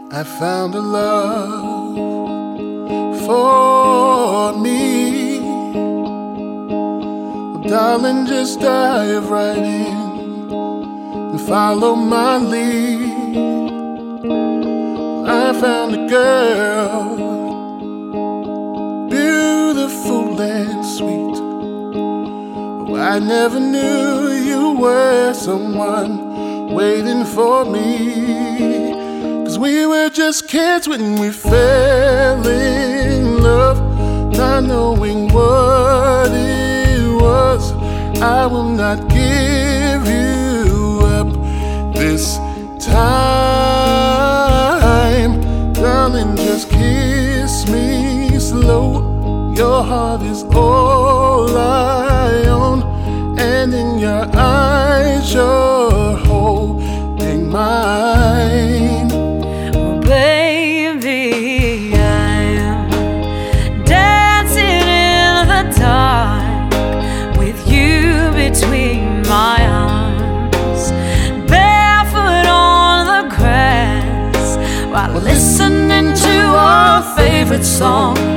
I found a love for me. Well, darling, just dive right in and follow my lead. I found a girl, beautiful and sweet. Oh, I never knew you were someone waiting for me. 'Cause we were just kids when we fell in love, not knowing what it was. I will not give you up this time. Darling, just kiss me slow. Your heart is all I own, and in your eyes you're holding mine. Baby, I am dancing in the dark with you between my arms, barefoot on the grass while listening to our favorite song.